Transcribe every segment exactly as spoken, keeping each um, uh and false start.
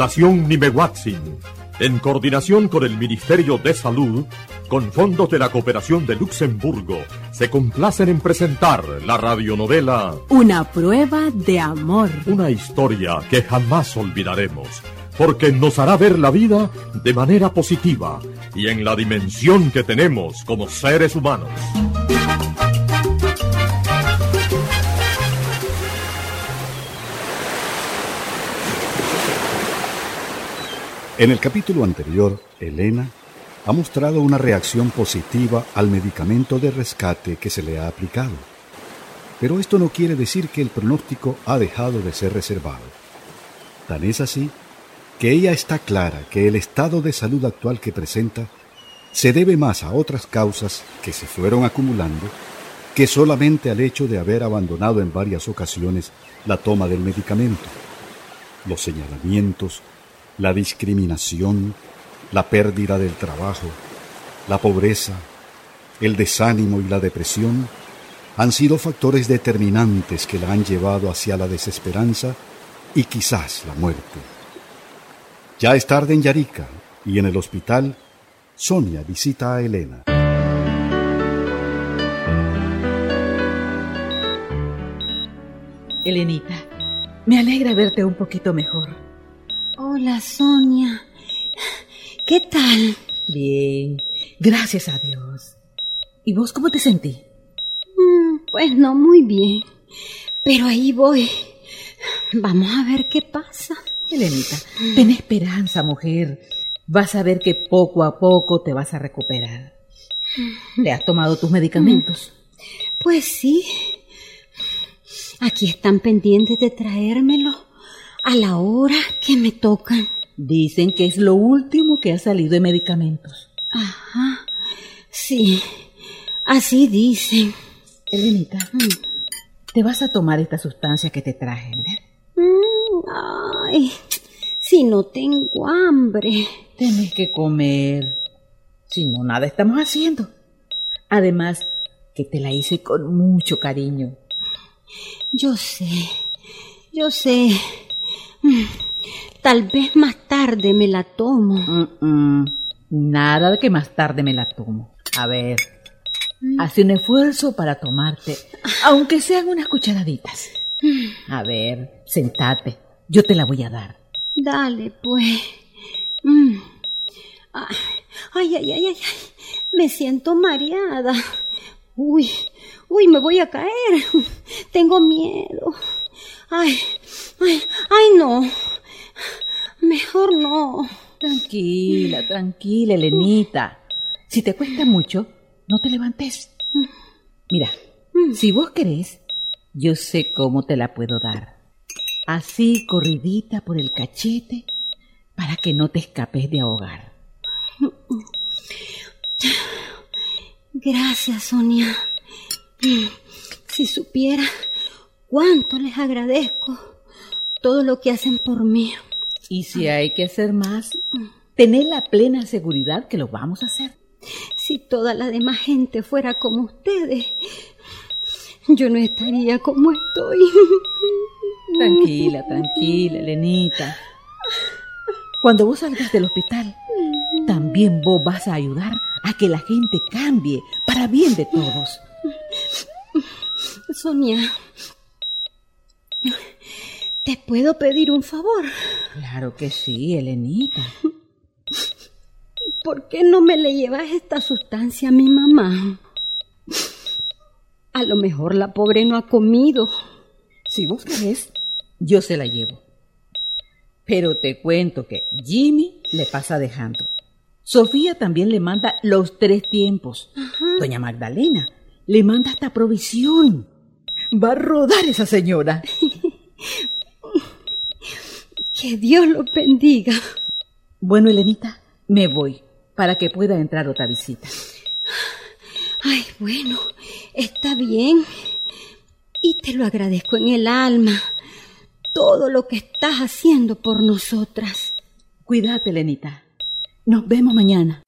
Fundación Nimehuatzin, en coordinación con el Ministerio de Salud, con fondos de la Cooperación de Luxemburgo, se complacen en presentar la radionovela Una prueba de amor. Una historia que jamás olvidaremos, porque nos hará ver la vida de manera positiva y en la dimensión que tenemos como seres humanos. En el capítulo anterior, Elena ha mostrado una reacción positiva al medicamento de rescate que se le ha aplicado. Pero esto no quiere decir que el pronóstico ha dejado de ser reservado. Tan es así que ella está clara que el estado de salud actual que presenta se debe más a otras causas que se fueron acumulando que solamente al hecho de haber abandonado en varias ocasiones la toma del medicamento. Los señalamientos, la discriminación, la pérdida del trabajo, la pobreza, el desánimo y la depresión han sido factores determinantes que la han llevado hacia la desesperanza y quizás la muerte. Ya es tarde en Yarica y en el hospital, Sonia visita a Elena. Elenita, me alegra verte un poquito mejor. Hola, Sonia. ¿Qué tal? Bien, gracias a Dios. ¿Y vos cómo te sentís? Mm, pues no muy bien, pero ahí voy. Vamos a ver qué pasa. Elenita, ten esperanza, mujer. Vas a ver que poco a poco te vas a recuperar. ¿Le has tomado tus medicamentos? Pues sí. Aquí están pendientes de traérmelo a la hora que me tocan. Dicen que es lo último que ha salido de medicamentos. Ajá, sí, así dicen. Elenita, mm. ¿te vas a tomar esta sustancia que te traje? Mm, ay, si no tengo hambre. Tienes que comer. Si no, nada estamos haciendo. Además, que te la hice con mucho cariño. Yo sé, yo sé. Tal vez más tarde me la tomo. Mm-mm. Nada de que más tarde me la tomo. A ver, mm. haz un esfuerzo para tomarte, aunque sean unas cucharaditas. A ver, sentate, yo te la voy a dar. Dale, pues. Mm. Ay, ay, ay, ay, me siento mareada. Uy, uy, me voy a caer. Tengo miedo. Ay, ay, ay, no. Mejor no. Tranquila, tranquila, Elenita. Si te cuesta mucho, no te levantes. Mira, si vos querés, yo sé cómo te la puedo dar. Así, corridita por el cachete, para que no te escapes de ahogar. Gracias, Sonia. Si supiera cuánto les agradezco todo lo que hacen por mí. Y si hay que hacer más, tened la plena seguridad que lo vamos a hacer. Si toda la demás gente fuera como ustedes, yo no estaría como estoy. Tranquila, tranquila, Elenita. Cuando vos salgas del hospital, también vos vas a ayudar a que la gente cambie para bien de todos. Sonia, ¿te puedo pedir un favor? Claro que sí, Elenita. ¿Por qué no me le llevas esta sustancia a mi mamá? A lo mejor la pobre no ha comido. Si vos querés, yo se la llevo. Pero te cuento que Jimmy le pasa dejando. Sofía también le manda los tres tiempos. Ajá. Doña Magdalena le manda hasta provisión. Va a rodar esa señora. Que Dios los bendiga. Bueno, Elenita, me voy para que pueda entrar otra visita. Ay, bueno, está bien. Y te lo agradezco en el alma. Todo lo que estás haciendo por nosotras. Cuídate, Elenita. Nos vemos mañana.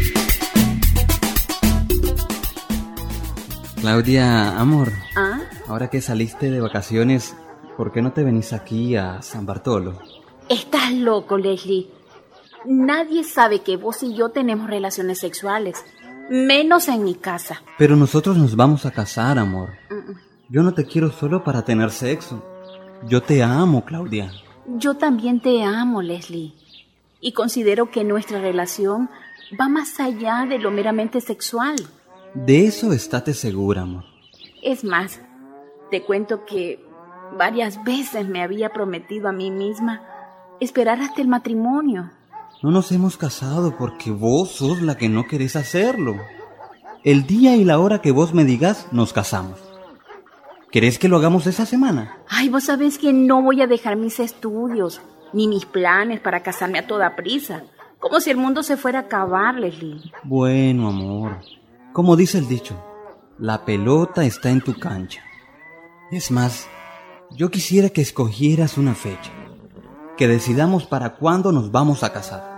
Claudia, amor. ¿Ah? ahora que saliste de vacaciones, ¿por qué no te venís aquí a San Bartolo? Estás loco, Leslie. Nadie sabe que vos y yo tenemos relaciones sexuales, menos en mi casa. Pero nosotros nos vamos a casar, amor. Yo no te quiero solo para tener sexo. Yo te amo, Claudia. Yo también te amo, Leslie. Y considero que nuestra relación va más allá de lo meramente sexual. De eso estate segura, amor. Es más, te cuento que varias veces me había prometido a mí misma esperar hasta el matrimonio. No nos hemos casado porque vos sos la que no querés hacerlo. El día y la hora que vos me digas, nos casamos. ¿Querés que lo hagamos esa semana? Ay, vos sabés que no voy a dejar mis estudios, ni mis planes para casarme a toda prisa. Como si el mundo se fuera a acabar, Leslie. Bueno, amor. Como dice el dicho, la pelota está en tu cancha. Es más, yo quisiera que escogieras una fecha. Que decidamos para cuándo nos vamos a casar.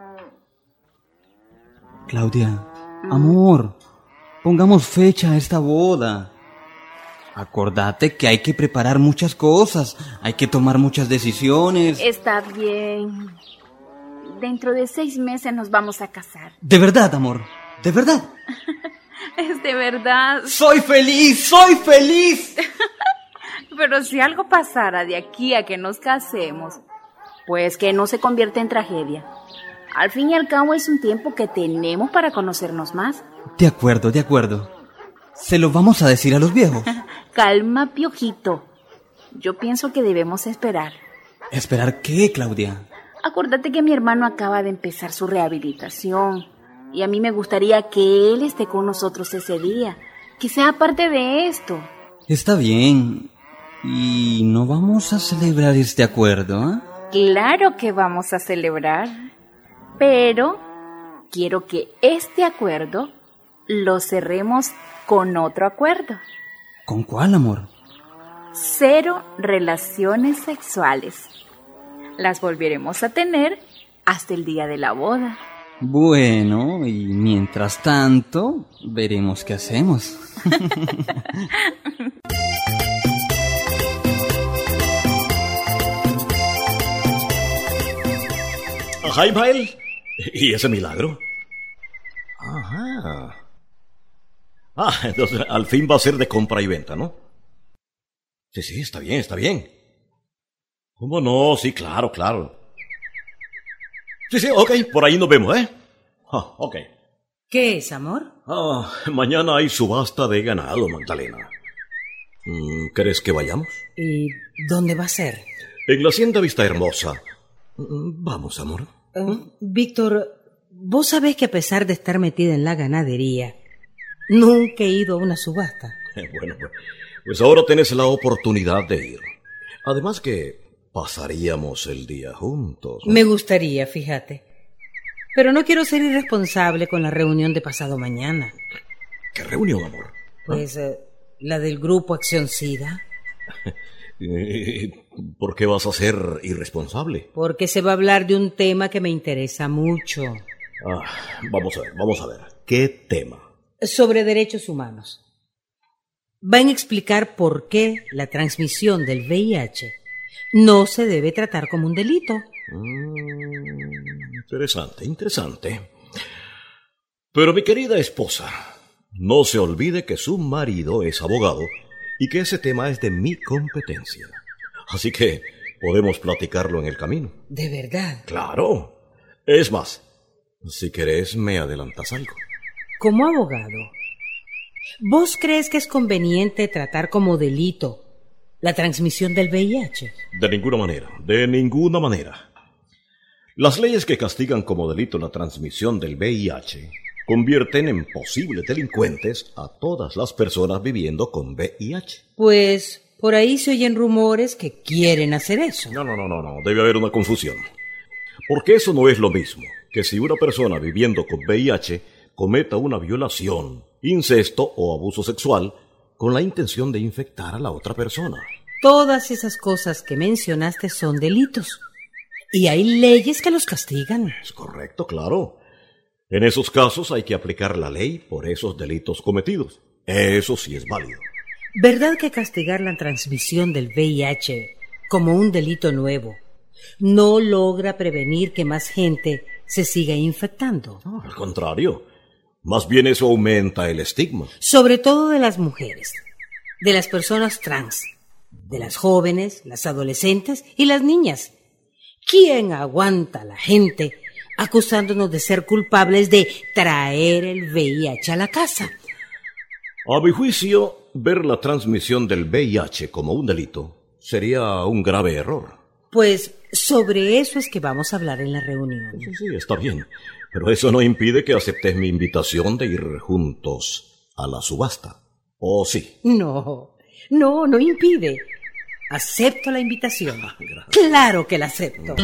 Claudia, mm. amor, pongamos fecha a esta boda. Acordate que hay que preparar muchas cosas, hay que tomar muchas decisiones. Está bien. Dentro de seis meses nos vamos a casar. ¿De verdad, amor? ¿De verdad? Es de verdad. ¡Soy feliz! ¡Soy feliz! Pero si algo pasara de aquí a que nos casemos, pues que no se convierta en tragedia. Al fin y al cabo es un tiempo que tenemos para conocernos más. De acuerdo, de acuerdo. ¿Se lo vamos a decir a los viejos? Calma, Piojito. Yo pienso que debemos esperar. ¿Esperar qué, Claudia? Acuérdate que mi hermano acaba de empezar su rehabilitación. Y a mí me gustaría que él esté con nosotros ese día. Que sea parte de esto. Está bien. ¿Y no vamos a celebrar este acuerdo, eh? Claro que vamos a celebrar, pero quiero que este acuerdo lo cerremos con otro acuerdo. ¿Con cuál, amor? Cero relaciones sexuales. Las volveremos a tener hasta el día de la boda. Bueno, y mientras tanto, veremos qué hacemos. Ajá, Ismael. ¿Y ese milagro? Ajá. Ah, entonces al fin va a ser de compra y venta, ¿no? Sí, sí, está bien, está bien. ¿Cómo no? Sí, claro, claro. Sí, sí, ok, por ahí nos vemos, ¿eh? Ah, ok. ¿Qué es, amor? Ah, mañana hay subasta de ganado, Magdalena. ¿Crees que vayamos? ¿Y dónde va a ser? En la hacienda Vista Hermosa. Vamos, amor. Uh, Víctor, vos sabés que a pesar de estar metida en la ganadería, nunca he ido a una subasta. Bueno, pues, pues ahora tenés la oportunidad de ir. Además que pasaríamos el día juntos, ¿no? Me gustaría, fíjate. Pero no quiero ser irresponsable con la reunión de pasado mañana. ¿Qué reunión, amor? Pues ¿Ah? eh, la del grupo Acción SIDA. ¿Por qué vas a ser irresponsable? Porque se va a hablar de un tema que me interesa mucho. Ah, vamos a ver, vamos a ver. ¿Qué tema? Sobre derechos humanos. Van a explicar por qué la transmisión del V I H no se debe tratar como un delito. Mm, interesante, interesante. Pero mi querida esposa, no se olvide que su marido es abogado y que ese tema es de mi competencia. Así que podemos platicarlo en el camino. ¿De verdad? Claro. Es más, si querés me adelantas algo. Como abogado, ¿vos crees que es conveniente tratar como delito la transmisión del V I H? De ninguna manera, de ninguna manera. Las leyes que castigan como delito la transmisión del V I H convierten en posibles delincuentes a todas las personas viviendo con V I H. Pues por ahí se oyen rumores que quieren hacer eso. No, no, no, no, no, debe haber una confusión. Porque eso no es lo mismo que si una persona viviendo con V I H cometa una violación, incesto o abuso sexual con la intención de infectar a la otra persona. Todas esas cosas que mencionaste son delitos. Y hay leyes que los castigan. Es correcto, claro. En esos casos hay que aplicar la ley por esos delitos cometidos. Eso sí es válido. ¿Verdad que castigar la transmisión del V I H como un delito nuevo no logra prevenir que más gente se siga infectando? No, al contrario, más bien eso aumenta el estigma. Sobre todo de las mujeres, de las personas trans, de las jóvenes, las adolescentes y las niñas. ¿Quién aguanta a la gente acusándonos de ser culpables de traer el V I H a la casa? A mi juicio, ver la transmisión del V I H como un delito sería un grave error. Pues sobre eso es que vamos a hablar en la reunión. Sí, sí, está bien. Pero eso no impide que aceptes mi invitación de ir juntos a la subasta. ¿O sí? No, no, no impide. Acepto la invitación. Claro que la acepto.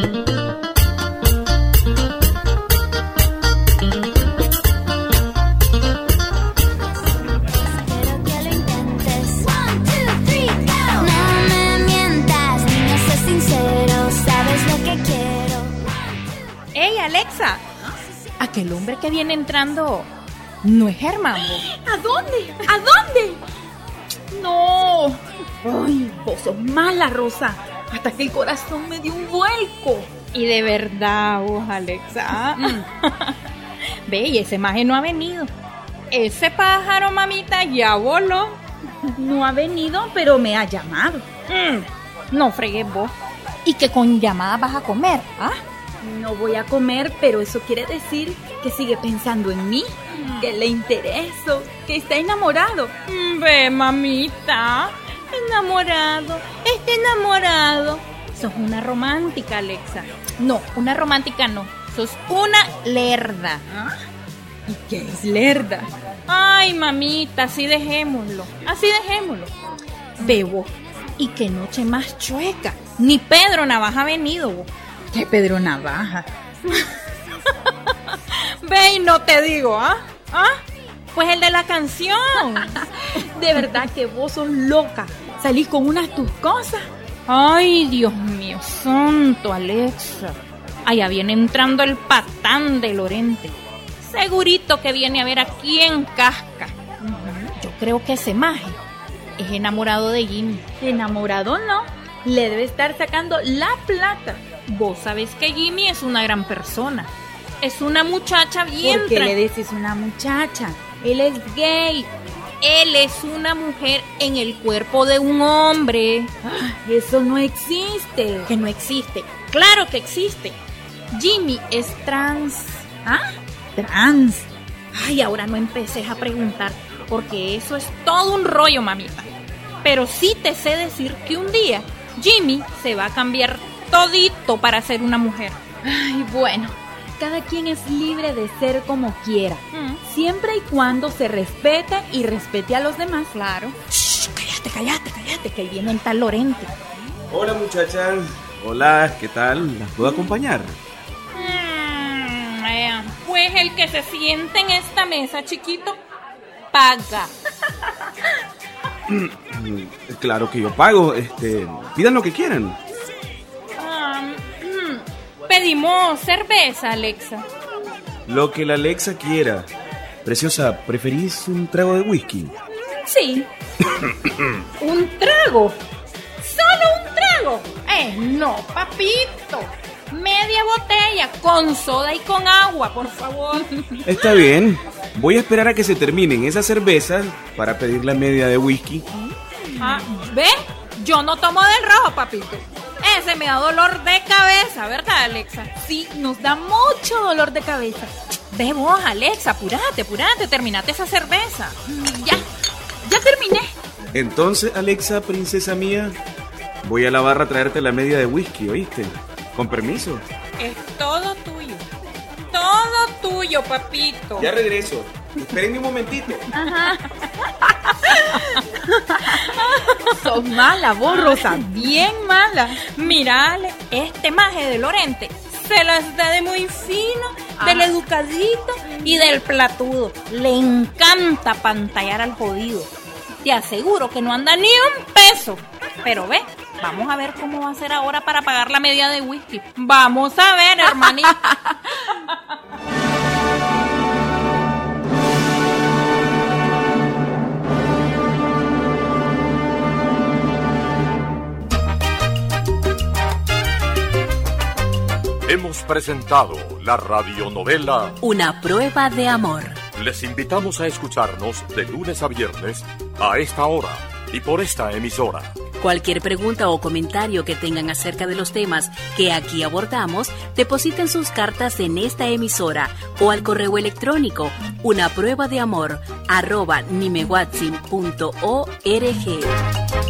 Alexa, aquel hombre que viene entrando no es Germán. ¿A dónde? ¿A dónde? No. Ay, vos sos mala, Rosa. Hasta que el corazón me dio un vuelco. Y de verdad, vos, Alexa. Mm. Ve, y ese maje no ha venido. Ese pájaro, mamita, ya voló. No ha venido, pero me ha llamado. Mm. No fregues vos. ¿Y que con llamada vas a comer? ¿Ah? No voy a comer, pero eso quiere decir que sigue pensando en mí, mm. que le intereso, que está enamorado. Ve, mamita, enamorado, está enamorado. Sos una romántica, Alexa. No, una romántica no, sos una lerda. ¿Ah? ¿Y qué es lerda? Ay, mamita, así dejémoslo, así dejémoslo. Bebo, y qué noche más chueca, ni Pedro Navaja ha venido, vos. ¿Qué Pedro Navaja? Ve y no te digo, ¿ah? ¿Ah? Pues el de la canción. De verdad que vos sos loca. Salís con unas tus cosas. Ay, Dios mío santo, Alexa. Allá viene entrando el patán de Lorente. Segurito que viene a ver a quién casca. Uh-huh. Yo creo que ese maje es enamorado de Jimmy. ¿Enamorado no? Le debe estar sacando la plata. Vos sabés que Jimmy es una gran persona. Es una muchacha bien... ¿Por qué le decís una muchacha? Él es gay. Él es una mujer en el cuerpo de un hombre. Ah, eso no existe. Que no existe. Claro que existe. Jimmy es trans. ¿Ah? Trans. Ay, ahora no empeces a preguntar, porque eso es todo un rollo, mamita. Pero sí te sé decir que un día Jimmy se va a cambiar todito para ser una mujer. Ay, bueno, cada quien es libre de ser como quiera, mm. siempre y cuando se respete y respete a los demás. Claro. Shh, cállate, cállate, cállate, que ahí viene el tal Lorente. Hola, muchachas. Hola, ¿qué tal? ¿Las puedo acompañar? Mm, eh, pues el que se siente en esta mesa, chiquito, paga. Claro que yo pago. Este, pidan lo que quieran. Pedimos cerveza, Alexa. Lo que la Alexa quiera. Preciosa, ¿preferís un trago de whisky? Sí. ¿Un trago? ¿Solo un trago? Eh, no, papito. Media botella, con soda y con agua, por favor. Está bien. Voy a esperar a que se terminen esas cervezas para pedir la media de whisky. Ah, ¿ve? Yo no tomo del rojo, papito. Ese me da dolor de cabeza, ¿verdad, Alexa? Sí, nos da mucho dolor de cabeza. Ve vos, Alexa, apurate, apurate, terminate esa cerveza. Ya, ya terminé. Entonces, Alexa, princesa mía, voy a la barra a traerte la media de whisky, ¿oíste? Con permiso. Es todo tuyo. Todo tuyo, papito. Ya regreso. Espérenme un momentito. Ajá. Sos mala, vos, Rosa, bien mala. Mirale, este maje de Lorente se las da de muy fino, ah. del educadito y del platudo. Le encanta pantallar al jodido. Te aseguro que no anda ni un peso. Pero ve, vamos a ver cómo va a ser ahora para pagar la media de whisky. Vamos a ver, hermanita. Hemos presentado la radionovela Una prueba de amor. Les invitamos a escucharnos de lunes a viernes a esta hora y por esta emisora. Cualquier pregunta o comentario que tengan acerca de los temas que aquí abordamos, depositen sus cartas en esta emisora o al correo electrónico una prueba de amor arroba nimehuatzin punto org.